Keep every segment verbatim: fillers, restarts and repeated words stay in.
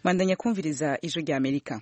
Mwandanya kumviriza ijwi rya Amerika.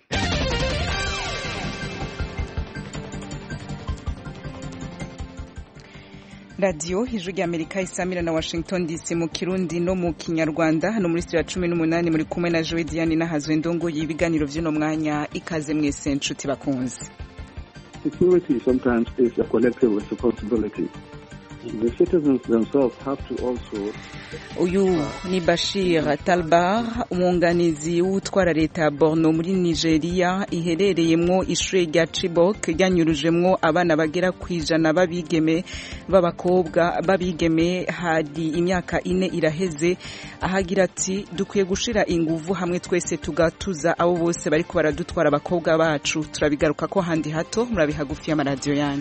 Radio ijwi rya Amerika isamira na Washington D C mu Kirundi no mu Kinyarwanda. Hano muri studio ya cumi n'umunani muri kumwe na Joe Diane na Hazwe Ndongo y'ibiganiro vy'ino mwanya. Ikaze mwese nshuti bakunzi. Security sometimes is a collective responsibility. The citizens themselves have to also. Uyu ni Bashir Talbar, umwunganizi w'utwara leta ya Borno muri Nigeria iherereyemwo ishure rya Chibok ryanyurujemwo abana bagera kwijana babigeme b'abakobwa babigeme hari imyaka ine iraheze. Ahagira ati dukwiye gushira inguvu hamwe twese tugatuza abo bose bariko baradutwara abakobwa bacu. Turabigaruka ko handi hato murabihagufi y'amaradiyo yanyu.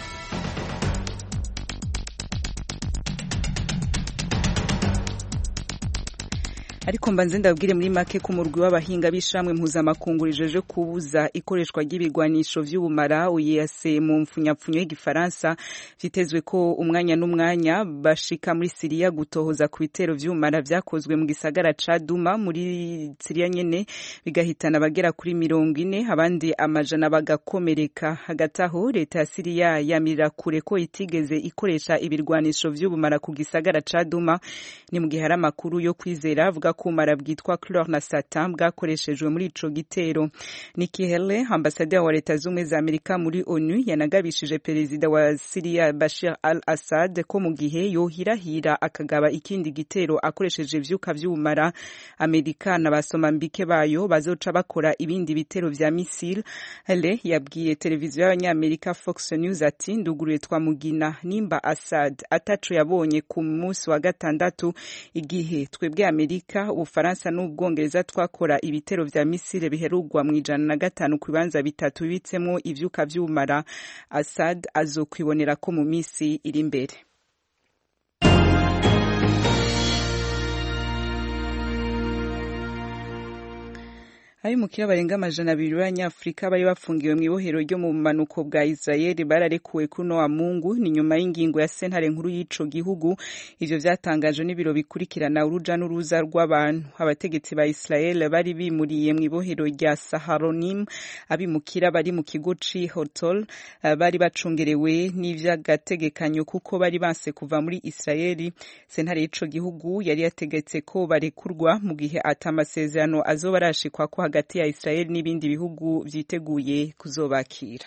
Ariko mbanze ndabwire muri make ku murwi w'abahinga bishamwe mpuzamakungu rijeje kubuza ikoreshwa ry'ibigwanisho vy'ubumara U E A C mu mfunyapfunyo y'igifaransa vyitezwe ko umwanya n'umwanya bashika muri Syria gutohoza ku bitero vy'ubumara vyakozwe mu gisagara ca Duma muri Syria nyene bigahitana abagera kuri mirongo ine abandi amajana bagakomereka. Hagati aho leta ya Syria yamirira kure ko itigeze ikoresha ibirwanisho vy'ubumara ku gisagara ca Duma. Ni mu gihe hari amakuru yo kwizera avuga kumara bwitwa chlore na satan bwakoreshejwe muri ico gitero. Nikki Haley, ambasaderi wa leta z'ubumwe za Amerika muri ONU, yanagabishije perezida wa Syria Bashir al-Assad ko mu gihe yohirahira akagaba ikindi gitero akoresheje ivyuka vy'ubumara, Amerika na basomambike bayo bazoca bakora ibindi bitero vya missile. Haley yabwiye televiziyo y'abanyamerika Fox News ati nduguruye twamugina nimba Assad ataco yabonye ku munsi wa gatandatu igihe twebwe Amerika, Ufaransa n'Ubwongereza twakora ibitero vya misile biherugwa mu ijana na gatanu ku bibanza bitatu bibitsemo ivyuka vy'ubumara. Assad azokwibonera ko mu misi iri imbere. Abimukira barenga amajana abiri b'Abanyafrika bari bafungiwe mu ibohero ryo mu manuko bwa Israeli bararekuwe kuno wa Mungu. Ni nyuma y'ingingo ya sentare nkuru y'ico gihugu. Ivyo vyatangajwe n'ibiro bikurikirana uruja n'uruza rw'abantu. Abategetsi ba Israel bari bimuriye mu ibohero rya Saharonim abimukira bari mu kigo ci Hotel bari bacungerewe n'ivy'agategekanyo kuko bari banse kuva muri Israeli. Sentare y'ico gihugu yari yategetse ko barekurwa mu gihe atamasezerano azoba arashikwa ko hagati ya Israel n'ibindi bihugu vyiteguye kuzobakira.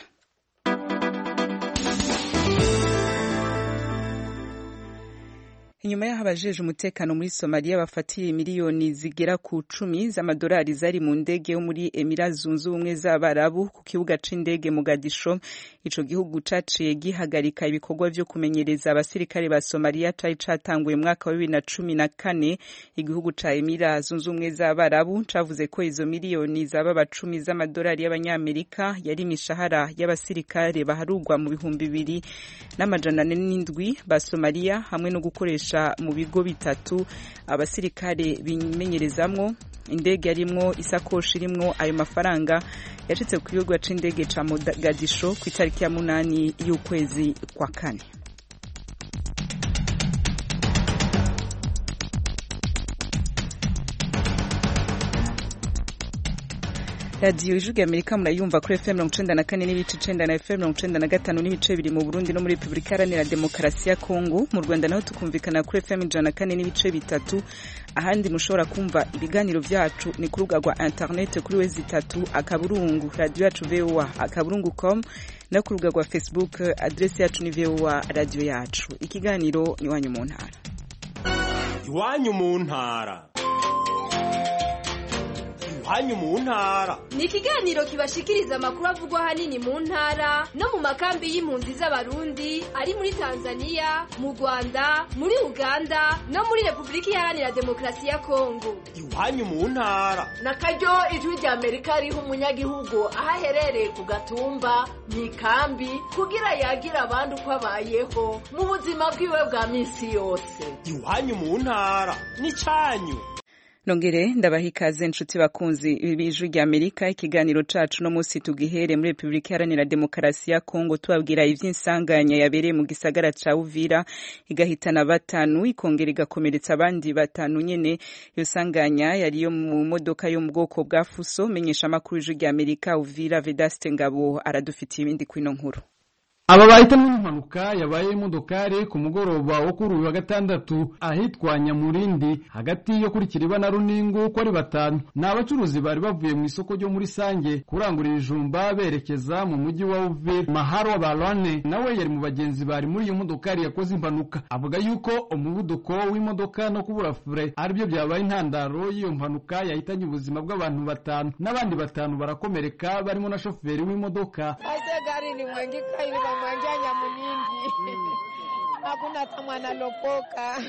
Inyuma y'aho abajeje umutekano muri Somalia bafatiye miliyoni zigera ku cumi z'amadolari zari mu ndege yo muri Emirates Zunze Ubumwe z'Abarabu ku kibuga c'indege Mogadisho, ico gihugu caciye gihagarika ibikorwa vyo kumenyereza abasirikare ba Somalia cari catanguye mu mwaka wa bibiri na cumi na kane. Igihugu ca Emirates Zunze Ubumwe z'Abarabu cavuze ko izo miliyoni zaba bacumi z'amadolari y'abanyamerika yari imishahara y'abasirikare baharugwa mu bihumbi bibiri n'amajana ane n'indwi ba Somalia hamwe no gukoresha mu bigo bitatu abasirikare bimenyerezamwo. Indege yarimwo isakoshi irimwo ayo mafaranga yashitse ku kibuga c'indege ca Mogadisho ku itariki ya munani y'ukwezi kwa kane. Radio ijwi rya Amerika murayumva kuri F M mirongo icenda na kane n'ibice icenda na F M mirongo icenda na gatanu n'ibice bibiri mu Burundi no muri Republika Iharanira Demokarasi ya Kongo. Mu Rwanda naho tukumvikana kuri F M ijana na kane n'ibice bitatu. Ahandi mushobora kumva ibiganiro vyacu ni ku rubuga rwa internet kuri wezi itatu akaburungu radio yacu V O A akaburungu com no ku rubuga rwa Facebook adresse yacu ni V O A radio yacu. Ikiganiro ni wanyu mu ntara. Iwanyu mu ntara. Hanyu mu ntara ni ikiganiro kibashikiriza amakuru avugwa hanini mu ntara no mu makambi y'impunzi z'abarundi ari muri Tanzania, mu Rwanda, muri Uganda no muri Republika Iharanira Demokarasi ya Kongo. Iwanyu mu ntara na karyo ijwi rya Amerika riho umunyagihugu ahaherereye ku gatumba mu ikambi kugira yagira abandi uko abayeho mu buzima bwiwe bwa misi yose. Iwanyu mu ntara ni canyu. Nongere ndabaha ikaze nshuti bakunzi b'Ijwi ry'Amerika. Ikiganiro cacu no musi tugihere muri Republika Iharanira Demokarasi ya Kongo tubabwira ivy'insanganya yabereye mu gisagara ca Uvira igahitana batanu ikongera igakomeretsa abandi batanu nyene. Iyo sanganya yari yo mu modoka yo mu bwoko bwa Fuso. Menyesha makuru y'Ijwi ry'Amerika Uvira Vedaste Ngabo aradufitiye ibindi kwino nkuru. Aba bahitanwe n'impanuka yabaye imodokari ku mugoroba wo kuri uyu wa gatandatu ahitwa Nyamurindi hagati yo kuri Kiriba na Runingu ko ari batanu. Ni abacuruzi bari bavuye mu isoko ryo muri Sange kurangurira ijumba berekeza mu mujyi wa Uvira. Maharo Balwane nawe yari mu bagenzi bari muri iyo modokari yakoze impanuka. Avuga yuko umuvuduko w'imodoka no kubura fure ari byo byabaye intandaro y'iyo mpanuka yahitanye ubuzima bw'abantu batanu n'abandi batanu barakomereka barimo na shoferi w'imodoka. Gari ni mwangika ili wamwangia Nyamunindi. Hakuna tamwana lopoka.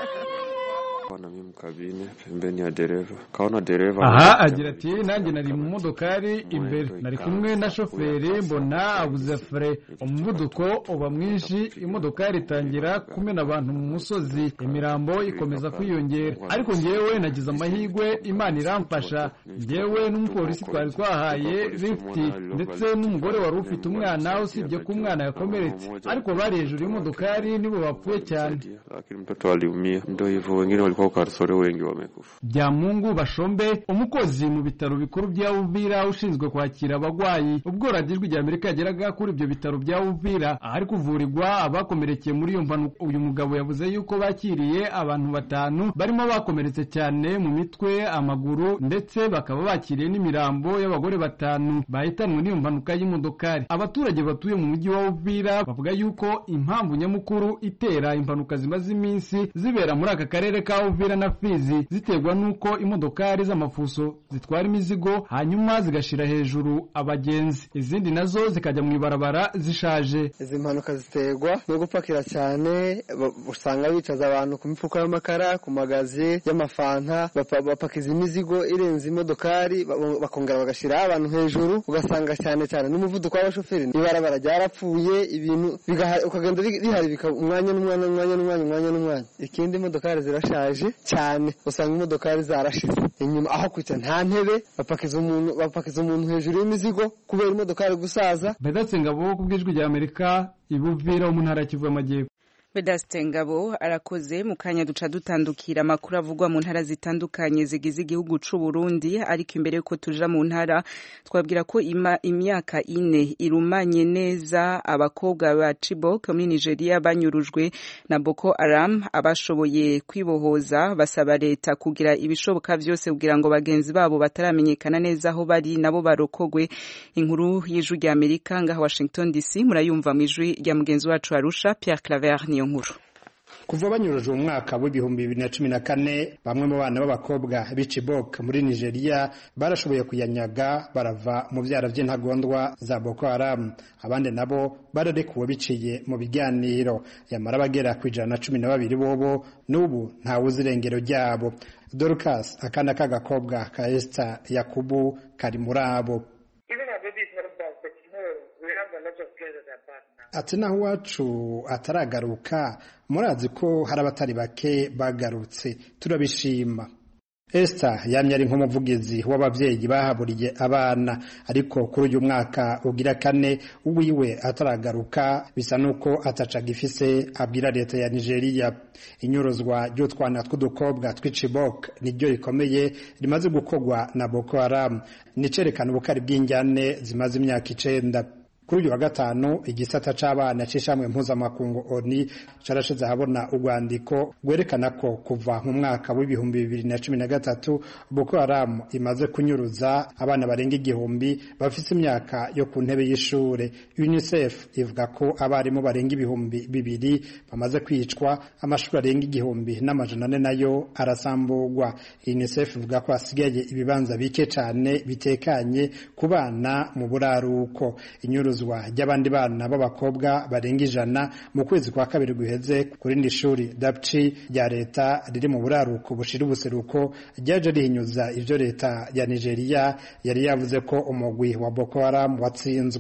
Wana mimi mkabine pembeni ya dereva. Kaona dereva. Aha agira ati nanjye nari mu modokari imbere nari kumwe na shoferi mbona abuze fre umuvuduko oba mwinshi imodokari itangira kumena abantu mu musozi imirambo ikomeza kwiyongera ariko ngewe nagize amahigwe Imana iramfasha ngewe n'umupolisi twari twahaye lift ndetse n'umugore wari ufite umwana usibye ko umwana yakomeretse ariko bari hejuru y'imodokari nibo bapfuye cyane lakini mtoto aliumia ndio hivyo wengine walikuwa karsore wengi wamekufa. Byamungu Bashombe umukozi mu bitaro bikuru bya Uvira ushinzwe kwakira abagwayi ubwo radijwe rya Amerika yageraga kuri ibyo bitaro bya Uvira ari kuvurirwa abakomerekeye muri iyo mpanuka. Uyu mugabo yavuze yuko bakiriye abantu batanu barimo bakomeretse cyane mu mitwe amaguru ndetse bakaba bakiriye n'imirambo y'abagore batanu bahitanwe n'iyo mpanuka y'imodokari. Abaturage batuye mu mujyi wa Uvira bavuga yuko impamvu nyamukuru itera impanuka zimaze iminsi zibera muri aka karere ka Uvira na Fizi ziterwa nuko imodokari z'amafuso zitwara imizigo hanyuma zigashira hejuru abagenzi izindi nazo zikajya mu ibarabara zishaje. Izi mpanuka ziterwa no gupakira cyane usanga bicaza abantu ku mifuka y'amakara ku magazi y'amafanta bapakiza imizigo irenze imodokari bakongera bagashira abantu hejuru ugasanga cyane cyane n'umuvuduko w'abashoferi ibarabara ryarapfuye ibintu ukagenda rihari bika umwanya n'umwanya n'umwanya n'umwanya n'umwanya n'umwanya ikindi imodokari zirashaje cyane usanga imodokari zarashize inyuma aho kwita nta ntebe bapakiza umuntu bapakiza umuntu hejuru y'imizigo kubera imodokari gusaza. Vedaste Ngabo kubw'Ijwi rya Amerika ibuvira mu ntara Kivu y'Amajyepfo. Vedaste Ngabo arakoze mu kanya duca dutandukira amakuru avugwa mu ntara zitandukanye zigize igihugu c'u Burundi ariko imbere yuko tuja mu ntara twabwira ko ima imyaka ine irumanye neza abakobwa ba Chibok muri Nigeria banyurujwe na Boko Haram abashoboye kwibohoza basaba leta kugira ibishoboka vyose kugira ngo bagenzi babo bataramenyekana neza aho bari nabo barokogwe. Inkuru y'Ijwi rya Amerika ngaha Washington D C murayumva mu ijwi rya mugenzi wacu Arusha Pierre Claver niyo nkuru. Kuva banyurujwe mu mwaka w'ibihumbi bibiri na cumi na kane bamwe mu bana b'abakobwa b'Chibok muri Nigeria barashoboye kuyanyaga barava mu byara by'intagondwa za Boko Haram abandi nabo bararekuwe biciye mu biganiro yamara bagera ku ijana na cumi na babiri bobo n'ubu nta wuzirengero ryabo. Dorcas akana k'agakobwa ka Esther Yakubu kari muri abo. Ati naho wacu ataragaruka murazi ko hari abatari bake bagarutse turabishima. Esther yamye ari nk'umuvugizi w'abavyeyi bahaburiye abana ariko kuri uyu mwaka ugira kane uwiwe ataragaruka bisa nuko ataca gifise abwira leta ya Nigeria. Inyuruzwa ry'utwana tw'udukobwa tw'Chibok niryo rikomeye rimaze gukogwa na Boko Haram nicerekana ubukari bw'injyane zimaze imyaka icenda. Kuri uyu wa gatanu igisata c'abana c'ishamwe mpuzamakungu O N U carashize habona urwandiko rwerekana ko kuva mu mwaka w'ibihumbi bibiri na cumi na gatatu Boko Haram imaze kunyuruza abana barenga igihumbi bafise imyaka yo ku ntebe y'ishure. UNICEF ivuga ko abarimu barenga ibihumbi bibiri bamaze kwicwa amashuri arenga igihumbi n'amajana ane nayo arasamburwa. UNICEF ivuga ko hasigaye ibibanza bike cane bitekanye ku bana mu buraruko. Inyuru ry'abandi bana b'abakobwa barenga ijana mu kwezi kwa kabiri guheze kuri ndi shuri Dapchi rya leta riri mu buraruko bushira ubuseruko ryaje rihinyuza ivyo leta ya Nigeria yari yavuze ko umugwi wa Boko Haram watsinzwe.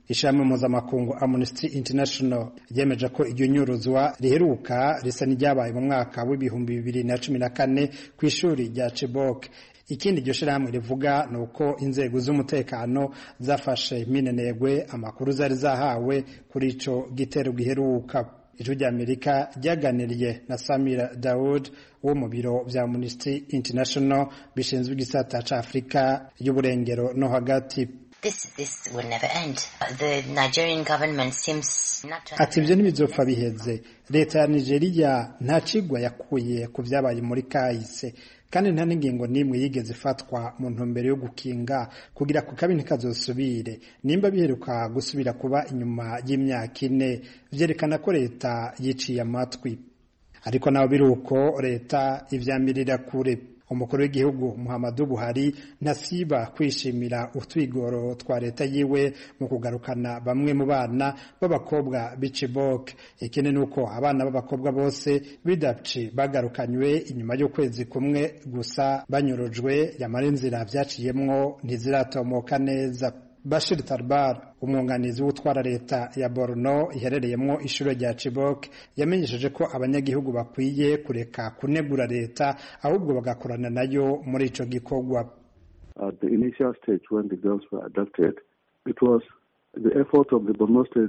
Ishami mpuzamakungu Amnesty International ryemeje ko iryo nyuruzwa riheruka risa n'iryabaye mu mwaka w'ibihumbi bibiri na cumi na kane ku ishuri rya Chibok. Ikindi iryo shirahamwe rivuga ni uko inzego z'umutekano zafashe minenegwe amakuru zari zahawe kuri ico gitero giheruka. Ijwi rya Amerika ryaganiriye na Samira Daoud wo mu biro vya Amnesty International bishinzwe igisata ca Afrika y'uburengero no hagati. This, this will never end. The Nigerian government seems not to... Ati ivyo ntibizopfa biheze. Leta ya Nigeria nta cigwa yakuye ku vyabaye muri kahise, kandi nta n'ingingo n'imwe yigeze ifatwa mu ntumbero yo gukinga kugira ku kabi ntikazosubire. Nimba biheruka gusubira kuba inyuma y'imyaka ine, vyerekana ko leta yiciye amatwi. Ariko naho biruko leta ivyamirira kure. Umukuru w'igihugu Muhammadu Buhari ntasiba kwishimira utwigoro twa leta yiwe mu kugarukana bamwe mu bana b'abakobwa b'Chibok. Ikindi nuko abana b'abakobwa bose bidapci bagarukanywe inyuma y'ukwezi kumwe gusa banyurujwe, yamara inzira vyaciyemwo ntiziratomoka neza. Bashir Tarbar, umwunganizi w'utwara leta ya Borno iherereyemwo ishure rya Chibok, yamenyesheje ko abanyagihugu bakwiye kureka kunegura leta ahubwo bagakorana nayo muri ico gikorwa. At the initial stage when the girls were abducted, it was the effort of the Borno State.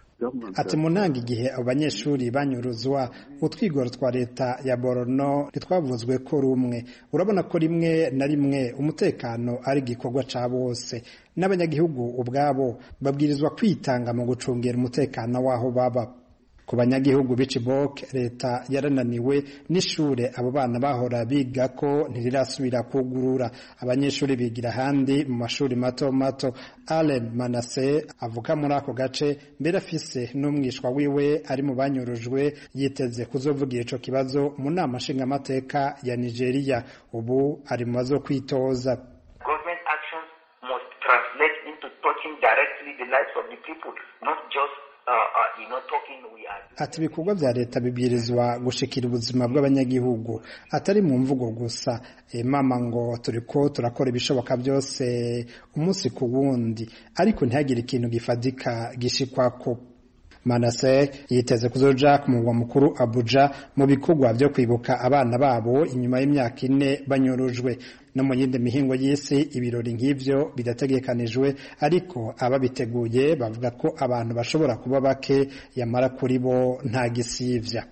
Ati munanga igihe abanyeshuri banyuruzwa, utwigoro twa leta ya Borno ntitwavuzwe ko rumwe. Urabona ko rimwe na rimwe umutekano ari gikorwa ca bose, n'abanyagihugu ubwabo babwirizwa kwitanga mu gucungera umutekano waho baba. Ku banyagihugu b'Chibok leta yarananiwe n'ishure abo bana bahora biga ko ntirirasubira kugurura. Abanyeshuri bigira handi mu mashuri mato mato. Allen Manase avuka muri ako gace, mbere afise n'umwishwa wiwe ari mu banyurujwe, yiteze kuzovugira ico kibazo mu nama nshingamateka ya Nigeria. Ubu ari mu bazo kwitoza. Government actions must translate into touching directly the lives of the people, not just Uh, uh, you know, talking we are... Ati ibikorwa vya leta bibwirizwa gushikira ubuzima bw'abanyagihugu, atari mu mvugo gusa. E mama ngo turiko turakora ibishoboka byose umunsi ku wundi, ariko ntihagire ikintu gifadika gishikwako. Manase yiteze kuzoja ku mugwa mukuru Abuja mu bikorwa byo kwibuka abana babo inyuma y'imyaka ine banyurujwe. No mu yindi mihingo y'isi ibirori nk'ivyo bidategekanijwe, ariko ababiteguye bavuga ko abantu bashobora kuba bake, yamara kuri bo nta gisivya.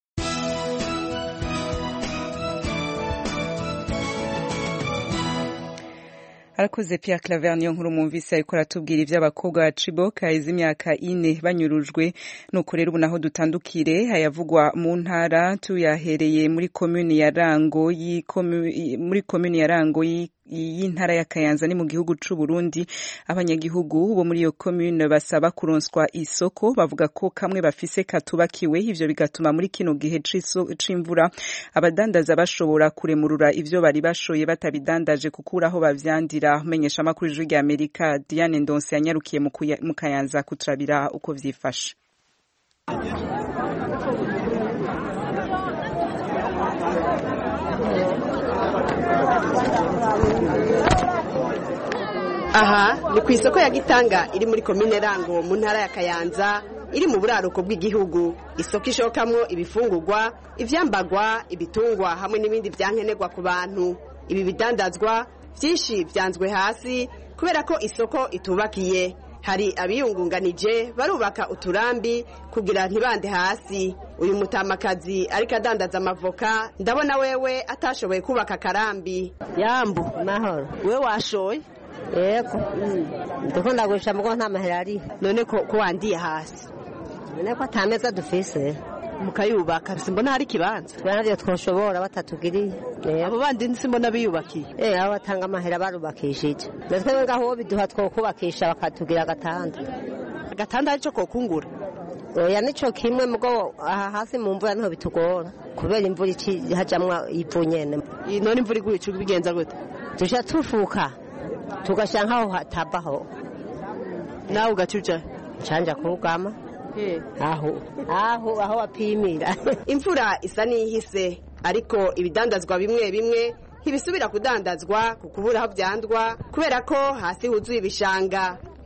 Arakoze Pierre Claver niyo nkuru mumvise ariko aratubwira ivy'abakobwa ba Chibok haize imyaka ine banyurujwe. Nuko rero ubu naho dutandukire hayavugwa mu ntara, tuyahereye muri commune ya Rango muri commune ya Rango y'intara ya Kayanza ni mu gihugu c'u Burundi. Abanyagihugu bo muri iyo commune basaba kuronswa isoko, bavuga ko kamwe bafise katubakiwe, ivyo bigatuma muri kino gihe c'imvura abadandaza bashobora kuremurura ivyo bari bashoye batabidandaje kukuraho bavyandira. Menyesha makuru y'Ijwi Amerika Diane Ndonse yanyarukiye mu Kayanza kutrabira uko vyifashe. Aha ni ku isoko ya Gitanga iri muri komine Rango mu ntara ya Kayanza, iri mu buraruko bw'igihugu. Isoko ishokamwo ibifungurwa, ivyambagwa, ibitungwa hamwe n'ibindi vyankenerwa ku bantu. Ibi bidandazwa vyinshi vyanzwe hasi kubera ko isoko itubakiye. Hari abiyungunganije barubaka uturambi kugira ntibande hasi. Uyu mutamakazi ariko adandaza amavoka, ndabona wewe atashoboye kubaka karambi. Yambu mahoro, we washoye? Yego. Ndiko ndagurisha mugo nta mahera ari. None ko ko wandiye hasi. None ko atameza dufise. Mukayubaka simbona hari kibanza. Bana twoshobora batatugiriye. Abo bandi simbona biyubakiye. Eh abo batanga amahera barubakishije. Natwe ngaho biduha two kubakisha bakatugira gatanda. Gatanda arico ko kungura. Oya nico kimwe mugo aha hasi mu mvura niho bitugora. Kubera imvura iki hajamwa ivu nyene. None imvura iguye cyo bigenza gute? Tusha tufuka. Tugashanka aho hatabaho. Nawe ugacuja canja kurugama. Eh aho aho aho apimira. Imvura isa nihise, ariko ibidandazwa bimwe bimwe ntibisubira kudandazwa kukubura aho byandwa kubera ko hasi huzuye ibishanga.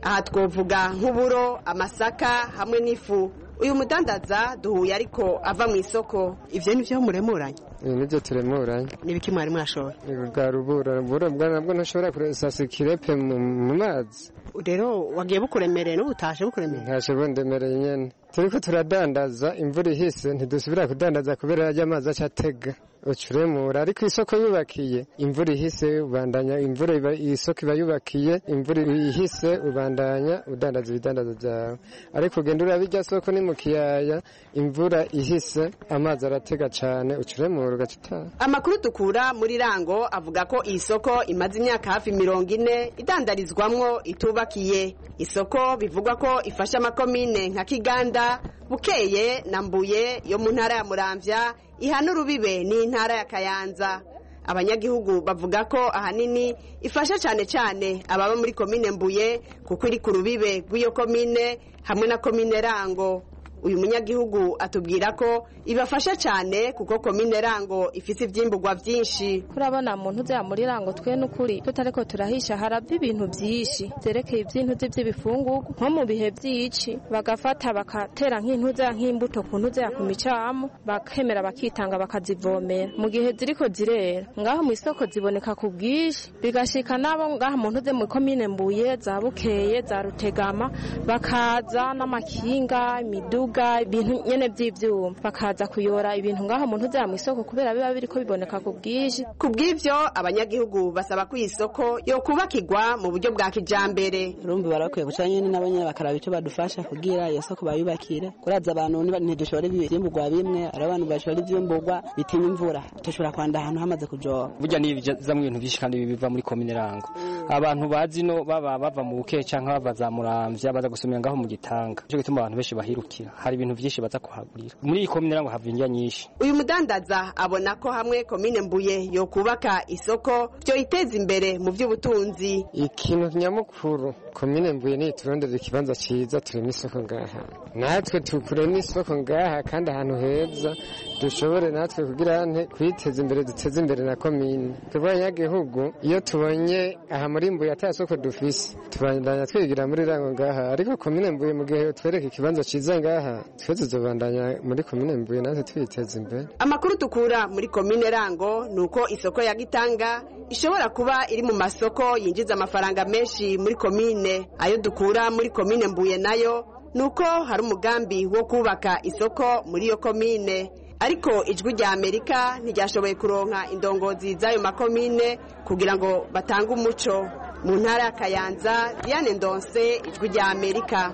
aha twovuga nk'uburo amasaka hamwe n'ifu uyu mudandaza duhuye ariko ava mu isoko ivyo nivyo muremuranye nibyo turemuranye nibiki mwari mwashora bwa rubura rubura nabwo ntashobora kurasasa ikirepe mu mazi rero wagiye bukuremereye n'ubutashe bukuremereye ntashe bundemereye nyene turiko turadandaza imvura ihise ntidusubira kudandaza kubera ajya amazi acatega ucuremura ariko isoko yubakiye imvura ihise ubandanya imvura iba isoko iba yubakiye imvura ihise ubandanya udandaza ibidandaza byawe ariko ugenda urabijya soko ni mu kiyaya imvura ihise amazi aratega cane ucuremura ugacita. Amakuru dukura muri Rango avuga ko iyi soko imaze imyaka hafi mirongo ine idandarizwamwo itubakiye. Isoko bivugwa ko ifasha amakomine nka Kiganda, Bukeye na Mbuye yo mu ntara ya Muramvya ihana urubibe n'intara ya Kayanza. Abanyagihugu bavuga ko ahanini ifasha cyane cyane ababa muri komine Mbuye kuko iri ku rubibe rw'iyo komine hamwe na komine Rango. Uyu munyagihugu atubwira ko ibafasha cyane kuko komine Rango ifite ivyimburwa vyinshi. Kurabona muntu uza muri Rango twe n'ukuri tutareko turahisha harava ibintu byinshi zerekeye iby'intuzi by'ibifungurwa nko mu bihe by'ici bagafata bakatera nk'intuza nk'imbuto ku ntuza ku micamo bakemera bakitanga bakazivomera mu gihe ziriko zirera ngaho mu isoko ziboneka ku bwinshi bigashika nabo ngaho muntu uze mu komine Mbuye za Bukeye za Rutegama bakaza n'amakinga imiduga ibintu nyene by'ivyuma bakaza kuyora ibintu ngaho muntu uza mu isoko kubera biba biriko biboneka ku bwinshi. Kubw'ivyo abanyagihugu basaba ko isoko yo kubakirwa mu buryo bwa kijambere. Urumva barakwiye guca nyene nabo nyene bakaraba ico badufasha kugira iyo soko bayubakire kuraza abantu ntidushobora ivyimburwa bimwe ari abantu bashobora ivyimburwa bitinya imvura tushobora kwanda ahantu hamaze kujoba burya ni bizamwe ibintu byinshi kandi biva muri komine Rango. Abantu bazi no baba bava mu Bukeye canke bava za Muramvya baza gusumira ngaho mu Gitanga cyo gituma abantu benshi bahirukira hari ibintu byinshi baza kuhagurira muri iyi komine Rango hava indya nyinshi. Uyu mudandaza abona ko hamwe komine Mbuye yo kubaka isoko byo iteza imbere mu by'ubutunzi. Ikintu nyamukuru komine Mbuye ni turondera ikibanza ciza turema isoko ngaha natwe tukurema isoko ngaha kandi ahantu heza dushobore natwe kugira ante kwiteza imbere duteze imbere na komine. Abanyagihugu iyo tubonye aha muri Mbuye atasoko dufise tubandanya twigira muri Rango ngaha ariko komine Mbuye mu gihe twereka ikibanza ciza ngaha twese zobandanya muri komine Mbuye natwe twiteza imbere. Amakuru tukura muri komine Rango nuko isoko ya Gitanga ishobora kuba iri mu masoko yinjiza amafaranga menshi muri komine. Ayo dukura muri komine Mbuye nayo nuko hari umugambi wo kubaka isoko muri iyo komine. Ariko ijwi rya Amerika ntiryashoboye kuronka indongozi z'ayo makomine kugira ngo batange umuco. Mu ntara ya Kayanza, Diane Ndonse, ijwi rya Amerika.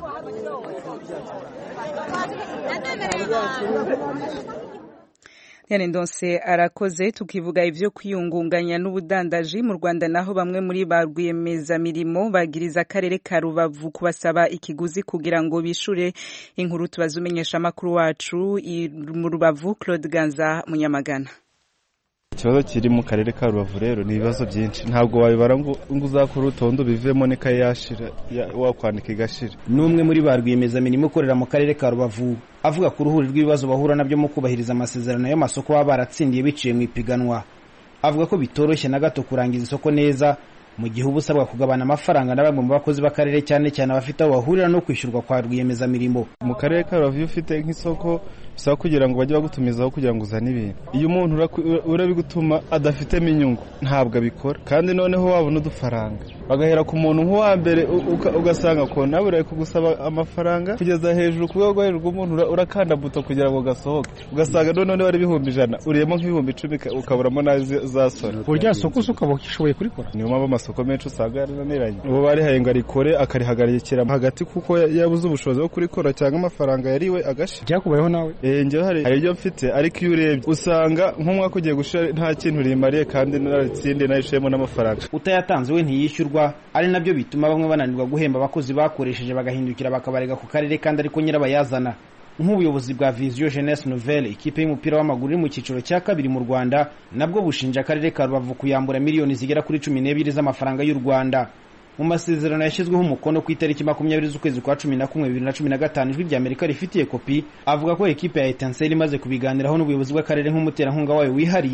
Diane Ndonse arakoze. Tukivuga ivyo kwiyungunganya n'ubudandaji mu Rwanda naho bamwe muri ba rwiyemeza mirimo bagiriza akarere ka Rubavu kubasaba ikiguzi kugira ngo bishure inkuru tubazumenyesha makuru wacu mu Rubavu Claude Ganza Munyamagana. Ikibazo kiri mu karere ka Rubavu rero ni ibibazo byinshi ntabwo wabibara ngo uzakora utondo bivemo neka yashira wakwandika igashira. Numwe muri ba rwiyemeza mirimo ukorera mu karere ka Rubavu avuga ku ruhuri rw'ibibazo bahura nabyo mu kubahiriza amasezerano y'amasoko baba baratsindiye biciye mu ipiganwa. Avuga ko bitoroshye na gato kurangiza isoko neza mu gihe ubusabwa kugabana amafaranga na bamwe mu bakozi b'akarere cyane cyane abafite aho bahurira no kwishyurwa kwa rwiyemeza mirimo. Mu karere ka Rubavu ufite nk'isoko bisaba kugira ngo bajye bagutumizaho kugira ngo uzane ibintu. Iyo umuntu urabigutuma adafitemo inyungu ntabwo abikora kandi noneho wabona udufaranga bagahera ku muntu nk'uwa mbere ugasanga ko nawe uri kugusaba amafaranga kugeza hejuru ku rwego hejuru rw'umuntu urakanda buto kugira ngo gasohoke ugasanga noneho wari ibihumbi ijana uriyemo nk'ibihumbi icumi ukaburamo nazo zasora. Burya soko usuka bakishoboye kurikora. Niyo mpamvu amasoko menshi usanga yarananiranye. Uwo bari hayenga arikore akarihagarikira hagati kuko yabuze ubushobozi bwo kurikora cyangwa amafaranga yariwe agashi. Byakubayeho nawe? Eh nje hari hari ibyo mfite ariko iyo urebye usanga nk'umwaka ugiye gushira nta kintu rimariye kandi naratsinde nayishemo n'amafaranga. Utayatanze we ntiyishyurwa ari nabyo bituma bamwe bananirwa guhemba abakozi bakoresheje bagahindukira bakabarega ku karere kandi ariko nyirabayazana. Nk'ubuyobozi bwa Vision Jeunesse Nouvelle ikipe y'umupira w'amaguru iri mu cyiciro cya kabiri mu Rwanda nabwo bushinja akarere ka Rubavu kuyambura miliyoni zigera kuri cumi n'ebyiri z'amafaranga y'u Rwanda. Mu masezerano yashyizweho umukono ku itariki makumyabiri z'ukwezi kwa cumi na kumwe bibiri na cumi na gatanu ijwi rya Amerika rifitiye kopi avuga ko ekipe ya Etincelle imaze kubiganiraho n'ubuyobozi bw'akarere nk'umuterankunga wayo wihariye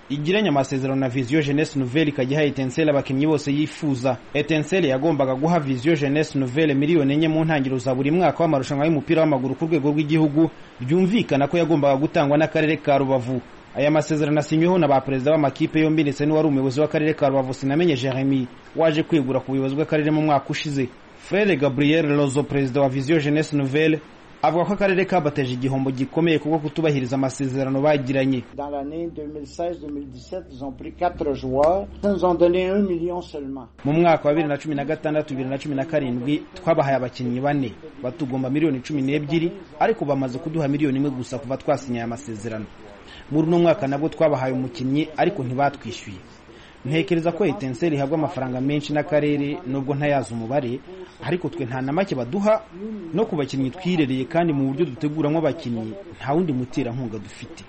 igiranye amasezerano na Vision Jeunesse Nouvelle ikajya Etincelle abakinnyi bose yifuza. Etincelle yagombaga guha Vision Jeunesse Nouvelle miliyoni enye mu ntangiriro za buri mwaka w'amarushanwa y'umupira w'amaguru ku rwego rw'igihugu, byumvikana ko yagombaga gutangwa n'akarere ka Rubavu. Aya masezerano asinyweho na ba perezida b'amakipe yombi ndetse n'uwari umuyobozi w'akarere ka Rubavu Sinamenye Jeremy waje kwegura ku buyobozi bw'akarere mu mwaka ushize. Frere Gabriel Lozo, perezida wa Vision Jeunesse Nouvelle, avuga ko akarere kabateje igihombo gikomeye kuko kutubahiriza amasezerano bagiranye. Dans l'année deux mille seize deux mille dix-sept, ils ont pris quatre joueurs, ils nous ont donné un million seulement. Mu mwaka wa bibiri na cumi na gatandatu bibiri na cumi na karindwi twabahaye abakinnyi bane batugomba miliyoni cumi n'ebyiri, ariko bamaze kuduha miliyoni imwe gusa kuva twasinya aya masezerano. Muri no mwaka nabwo twabahaye umukinnyi ariko ntibatwishyuye. Ntekereza ko Etincelle ihabwa amafaranga menshi n'akarere nubwo ntayaza umubare, ariko twe nta namake baduha no kubakinnyi twirereye kandi mu buryo duteguramo abakinnyi nta wundi mutera nkunga dufite.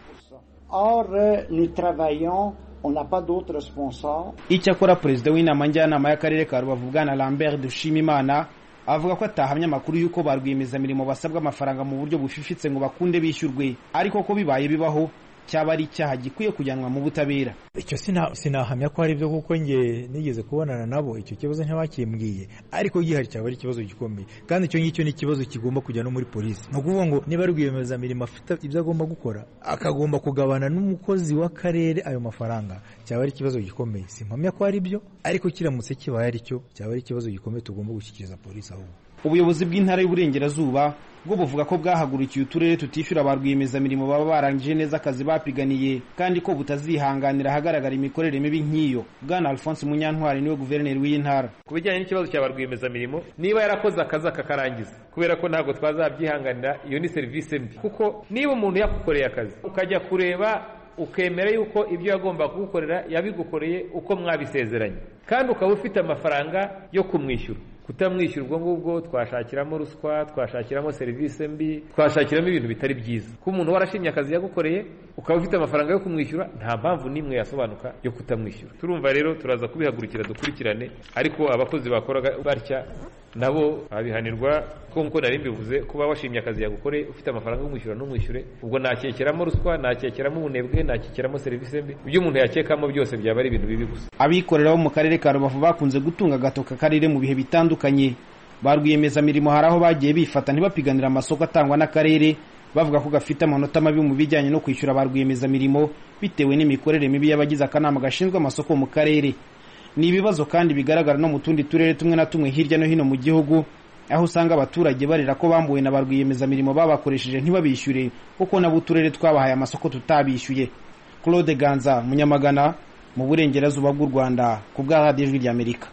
Or nous travaillons, on n'a pas d'autres sponsors. Icyakora perezida w'inama njyanama y'akarere ka Rubavu Bwana Lambert Dushimimana avuga ko atahamya amakuru yuko ba rwiyemezamirimo basabwa amafaranga mu buryo bufifitse ngo bakunde bishyurwe, ariko ko bibaye bibaho cyaba ari icyaha gikwiye kujyanwa mu butabera. Icyo sina sinahamya ko ari byo kuko nge nigeze kubonana nabo, icyo kibazo ntibakimbwiye, ariko gihari cyaba ari ikibazo gikomeye kandi icyo ngicyo ni ikibazo kigomba kujya no muri polisi. No kuvuga ngo niba rwiyemezamirimo afite ibyo agomba gukora akagomba kugabana n'umukozi w'akarere ayo mafaranga, cyaba ari ikibazo gikomeye. Simpamya ko ari byo, ariko kiramutse kibaye ari cyo cyaba ari ikibazo gikomeye tugomba gushyikiriza polisi. Ahubwo ubuyobozi bw'intara y'Uburengerazuba bwo buvuga ko bwahagurukiye uturere tutishyura ba rwiyemezamirimo baba barangije neza akazi bapiganiye kandi ko butazihanganira ahagaragara imikorere mibi nk'iyo. Bwana Alphonse Munyantwari niwe guverineri w'iyi ntara. Ku bijyanye n'ikibazo cya ba rwiyemezamirimo, niba yarakoze akazi akakarangiza, kubera ko ntabwo twazabyihanganira, iyo ni serivisi mbi. Kuko niba umuntu yakukoreye akazi ukajya kureba ukemera yuko ibyo yagomba kugukorera yabigukoreye uko mwabisezeranye, kandi ukaba ufite amafaranga yo kumwishyura, kutamwishyura ubwo ngubwo twashakiramo ruswa, twashakiramo serivisi mbi, twashakiramo ibintu bitari byiza. Ko umuntu warashimye akazi yagukoreye ukaba ufite amafaranga yo kumwishyura, nta mpamvu nimwe yasobanuka yo kutamwishyura. Turumva rero turaza kubihagurukira dukurikirane, ariko abakozi bakoraga batya nabo abihanirwa ko nkuko nari mbivuze, kuba washimye akazi yagukoreye ufite amafaranga yo kumwishyura n'umwishyure, ubwo nakekeramo ruswa, nakekeramo ubunebwe, nakekeramo serivisi mbi. Ibyo umuntu yakekamo byose byaba ari ibintu bibi gusa. Abikorera bo mu karere ka Rubavu bakunze gutunga agatoka karere mu bihe bitandukanye. Ba rwiyemezamirimo hari aho bagiye bifata ntibapiganira amasoko atangwa n'akarere, bavuga ko gafite amanota mabi mu bijyanye no kwishyura ba rwiyemezamirimo bitewe n'imikorere mibi y'abagize akanama gashinzwe amasoko mu karere. Ni ibibazo kandi bigaragara no mu tundi turere tumwe na tumwe hirya no hino mu gihugu, aho usanga abaturage barira ko bambuwe na ba rwiyemezamirimo babakoresheje ntibabishyure kuko nabo uturere twabahaye amasoko tutabishyuye. Claude Ganza, Munyamagana, mu Burengerazuba bw'u Rwanda, ku bwa Radio Ijwi ry'Amerika.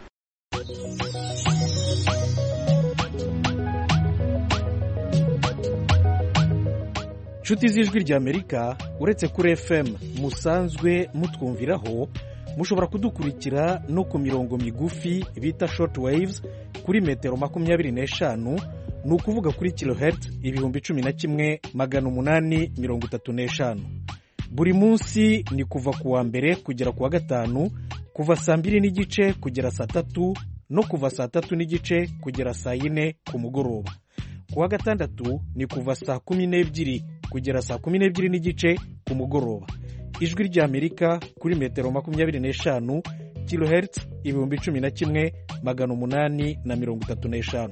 Nshuti z'Ijwi ry'Amerika, uretse kuri F M musanzwe mutwumviraho, mushobora kudukurikira no ku mirongo migufi bita short waves kuri metero makumyabiri n'eshanu, ni ukuvuga kuri kilohertz ibihumbi cumi na kimwe magana umunani mirongo itatu n'eshanu. Buri munsi ni kuva ku wa mbere kugera ku wa gatanu, kuva saa mbiri n'igice kugera saa tatu no kuva saa tatu n'igice kugera saa yine ku mugoroba. Ku wa gatandatu ni kuva saa kumi n'ebyiri kugera saa kumi n'ebyiri n'igice ku mugoroba. Ijwi ry'Amerika kuri metero makumyabiri n'eshanu, kilohertz ibihumbi cumi na kimwe magana umunani na mirongo itatu n'eshanu.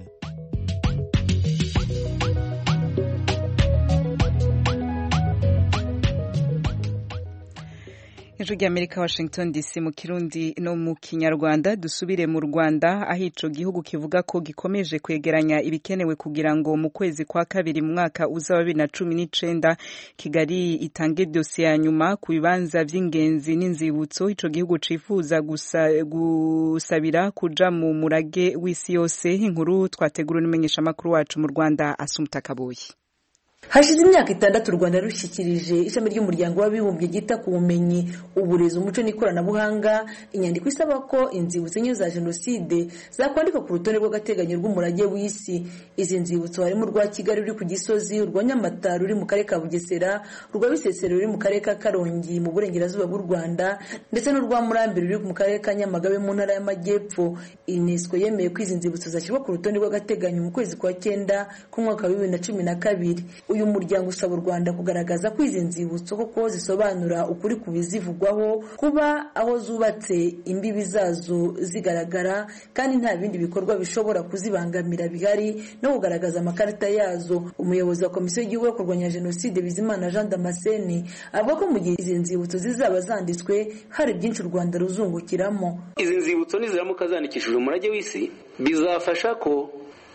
Ijwi ry'Amerika, Washington D C, mu Kirundi no mu Kinyarwanda. Dusubire mu Rwanda, aho ico gihugu kivuga ko gikomeje kwegeranya ibikenewe kugira ngo mu kwezi kwa kabiri mu mwaka uza wa bibiri na cumi n'icenda Kigali itange dosiye ya nyuma ku bibanza vy'ingenzi n'inzibutso ico gihugu cifuza gusa, gusabira kuja mu murage w'isi yose. Inkuru twategura n'umenyesha makuru wacu mu Rwanda, Asumta Kaboyi. Hashize imyaka itandatu u Rwanda rushyikirije ishami ry'umuryango w'abibumbye ryita ku bumenyi, uburezi, umuco n'ikoranabuhanga inyandiko isaba ko inzibutso enye za jenoside zakwandikwa ku rutonde rw'agateganyo rw'umurage w'isi. Izi nzibutso harimo urwa Kigali ruri ku Gisozi, urwa Nyamata ruri mu karere ka Bugesera, urwa Bisesero ruri mu karere ka Karongi mu burengerazuba bw'u Rwanda, ndetse n'urwa Murambi ruri mu karere ka Nyamagabe mu ntara y'Amajyepfo. UNESCO yemeye ko izi nzibutso zashyirwa ku rutonde rw'agateganyo mu kwezi kwa cyenda ku mwaka wa bibiri na cumi na kabiri. uyu muryango usaba u Rwanda kugaragaza ko izi nzibutso koko zisobanura ukuri ku bizivugwaho, kuba aho zubatse imbibi zazo zigaragara kandi nta bindi bikorwa bishobora kuzibangamira bihari, no kugaragaza amakarita yazo. Umuyobozi wa Komisiyo y'Igihugu yo kurwanya Jenoside Bizimana Jean Damascene avuga ko mu gihe izi nzibutso zizaba zanditswe hari byinshi u Rwanda ruzungukiramo. Izi nzibutso niziramuka zandikishijwe umurage w'isi bizafasha ko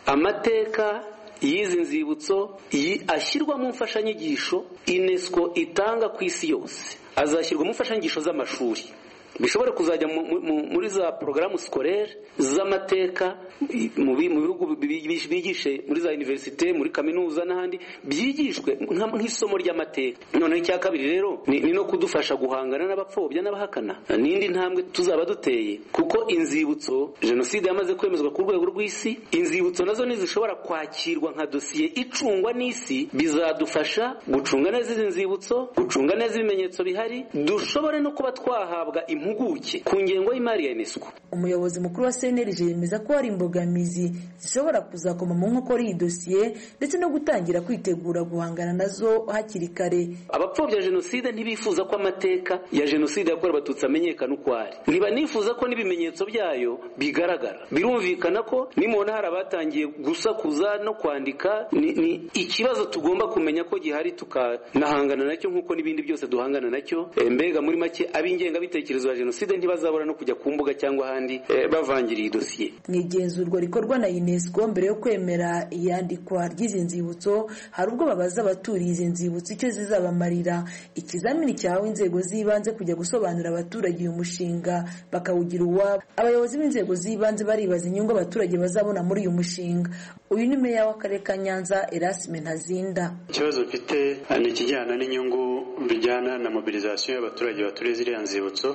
amateka y'izi nzibutso ashyirwa mu mfashanyigisho UNESCO itanga ku isi yose, azashyirwa mu mfashanyigisho z'amashuri, bishobora kuzajya muri za porogaramu scolaire z'amateka mu bihugu bigishe muri za universite, muri kaminuza n'ahandi, byigishwe nk'isomo ry'amateka. Noneho icya kabiri rero ni no kudufasha guhangana n'abapfobya n'abahakana, n'indi ntambwe tuzaba duteye, kuko inzibutso jenoside yamaze kwemezwa ku rwego rw'isi, inzibutso nazo nizishobora kwakirwa nka dosiye icungwa n'isi, bizadufasha gucunga neza izi nzibutso, gucunga neza ibimenyetso bihari, dushobore no kuba twahabwa impuguke ku ngengo y'imari ya UNESCO. Umuyobozi mukuru wa C N L G yemeza ko hari imbogamizi zishobora kuzakoma mu nkokora iyi dosiye ndetse no gutangira kwitegura guhangana nazo hakiri kare. Abapfobya jenoside ntibifuza ko amateka ya jenoside yakorewe abatutsi amenyekana uko ari, ntibanifuza ko n'ibimenyetso byayo bigaragara. Birumvikana ko nimubona hari abatangiye gusakuza no kwandika, ni, ni ikibazo tugomba kumenya ko gihari tukanahangana nacyo nk'uko n'ibindi byose duhangana nacyo. E, mbega muri make ab'ingengabitekerezo ya jenoside ntibazabura no kujya ku mbuga cyangwa ahandi e, bavangira iyi dosiye. Mu igenzurwa rikorwa na UNESCO mbere yo kwemera iyandikwa ry'izi nzibutso, hari ubwo babaza abaturiye izi nzibutso icyo zizabamarira. Ikizamini cyahawe inzego z'ibanze kujya gusobanurira abaturage uyu mushinga bakawugira uwabo. Abayobozi b'inzego z'ibanze baribaza inyungu abaturage bazabona muri uyu mushinga. Uyu ni meya w'akarere ka Nyanza Erasme Ntazinda. Ikibazo mfite ni ikijyana n'inyungu bijyana na mobilisation y'abaturage baturiye ziriya nzibutso,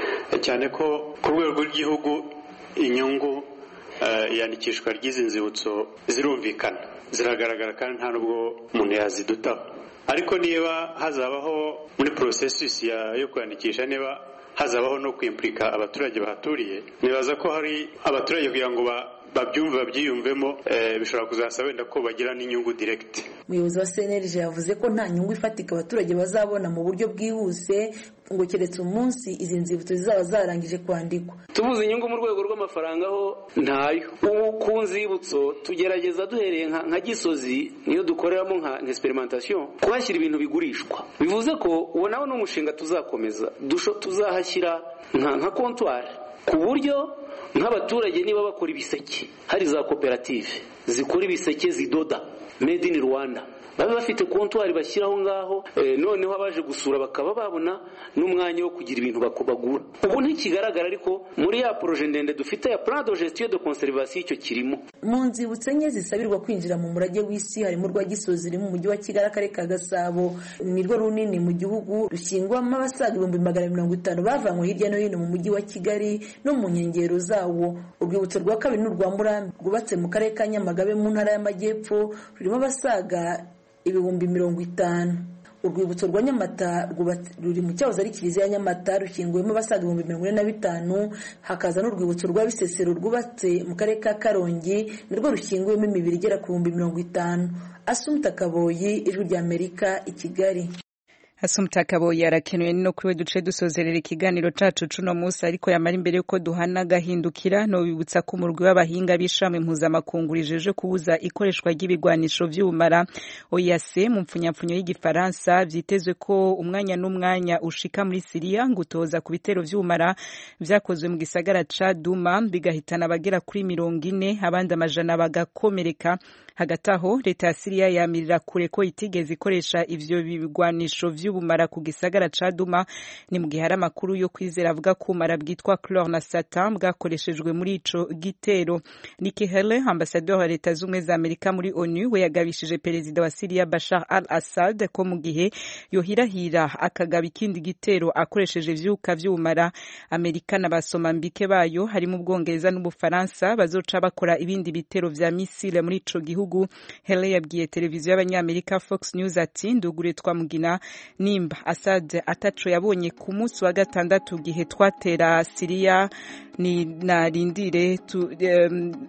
cyane ko ku rwego rw'igihugu inyungu iyandikishwa ry'izi nzibutso zirumvikana, ziragaragara kandi nta nubwo umuntu yazidutaho. Ariko niba hazabaho muri processus yo kwandikisha, niba hazabaho no kwimplika abaturage bahaturiye, nibaza ko hari abaturage kugira ngo babyumve babyiyumvemo, bishobora kuzasaba wenda ko bagira n'inyungu direct. Umuyobozi wa C N L G yavuze ko nta nyungu ifatika abaturage bazabona mu buryo bwihuse, ngo keretse umunsi izi nzibutso zizaba zarangije kwandikwa. Tubuze inyungu mu rwego rw'amafaranga ho ntayo. Ubu ku nzibutso tugerageza duhereye nka Gisozi, niyo dukoreramo nka experimentation, kuhashyira ibintu bigurishwa. Bivuze ko uwo nawe n'umushinga tuzakomeza, tuzahashyira nka nka comptoir, ku buryo nk'abaturage niba bakora ibiseke, hari za koperative zikora ibiseke zidoda made in Rwanda, baba bafite comptoir bashyiraho ngaho, e, noneho abaje gusura bakaba babona n'umwanya wo kugira ibintu bakubagura. Ubu ntikigaragara, ariko muri ya projet ndende dufite ya plan de gestion de conservation icyo kirimo. Mu nzibutso enye zisabirwa kwinjira mu murage w'isi harimo urwa Gisozi riri mu mujyi wa Kigali, akarere ka Gasabo, ni rwo runini mu gihugu, rushyingwamo abasaga ibihumbi magana mirongo itanu bavanywe hirya no hino mu mujyi wa Kigali no mu nkengero zawo. Urwibutso rwa kabiri ni urwa Murambi rwubatse mu karere ka Nyamagabe mu ntara y'Amajyepfo, rurimo abasaga ibihumbi mirongo itanu. Urwibutso rwa Nyamata ruri mu cyahoze ari Kiliziya ya Nyamata, rushyinguyemo abasaga ibihumbi mirongo ine na bitanu. Hakaza n'urwibutso rwa Bisesero rwubatse mu karere ka Karongi, nirwo rushyinguyemo imibiri igera ku bihumbi mirongo itanu. Asumta Kaboyi, Ijwi ry'Amerika, i Kigali. Asumta Kaboyi arakenuye no kuri we duce dusozerera ikiganiro cacu cuno musi, ariko yamara imbere yuko duhana gahindukira no bibutsa ko umurwi w'abahinga b'ishami mpuzamakungu rijeje kubuza ikoreshwa ry'ibigwanisho vy'ubumara O I A C mu mpfunyapfunyo y'igifaransa, vyitezwe ko umwanya n'umwanya ushika muri Syria ngutoza ku bitero vy'ubumara vyakozwe mu gisagara ca Duma bigahitana abagera kuri mirongo ine, abandi amajana bagakomereka. Hagati aho leta ya Syria yamirira kure ko itigeze ikoresha ivyo bigwanisho vy'ubumara ku gisagara ca Duma, ni mu gihe hari amakuru yo kwizera avuga ko ubumara bwitwa chlore na satan bwakoreshejwe muri ico gitero. Nikki Haley, ambasaderi wa leta z'ubumwe za Amerika muri ONU, we yagabishije perezida wa Syria Bashar al-Assad ko mu gihe yohirahira akagaba ikindi gitero akoresheje ivyuka vy'ubumara, Amerika n'abasomambike bayo harimo Ubwongereza n'Ubufaransa bazoca bakora ibindi bitero vya misile muri ico gihugu. Haley yabwiye televiziyo y'abanyamerika Fox News ati ndugure twamugina nimba Assad ataco yabonye ku munsi wa gatandatu gihe twatera Syria ni narindire tu, um,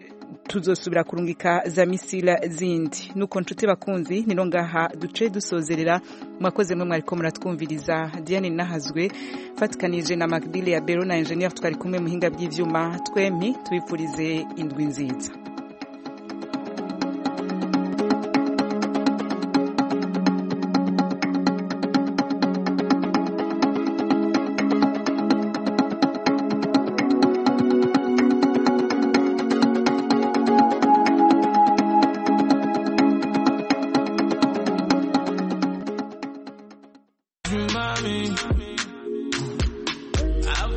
tuzosubira kurungika za misila zindi nuko nshuti bakunzi nino ngaha duce dusozerera mwakoze mwe mwariko muratwumviriza Diane Nahazwe fatikanije na Macbile ya Bero na engineer twari kumwe muhinga bw'ivyuma twempi tubipfurize indwi nziza